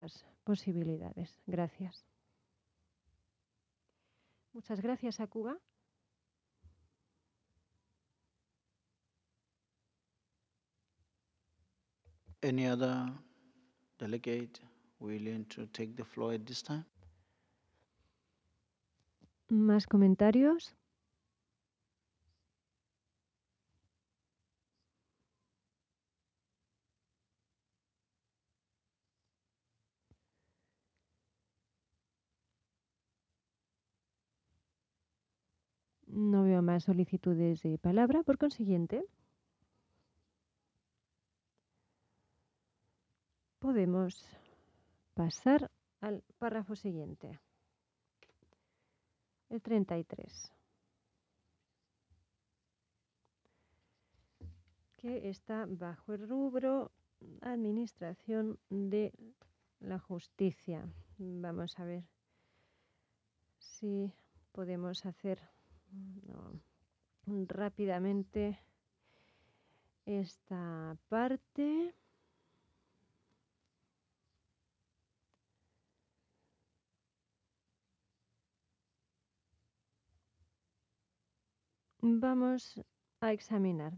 las posibilidades. Gracias. Muchas gracias, Akuba. Any other delegate willing to take the floor at this time? ¿Más comentarios? No veo más solicitudes de palabra, por consiguiente, podemos pasar al párrafo siguiente, el 33, que está bajo el rubro Administración de la Justicia. Vamos a ver si podemos hacer rápidamente esta parte. Vamos a examinar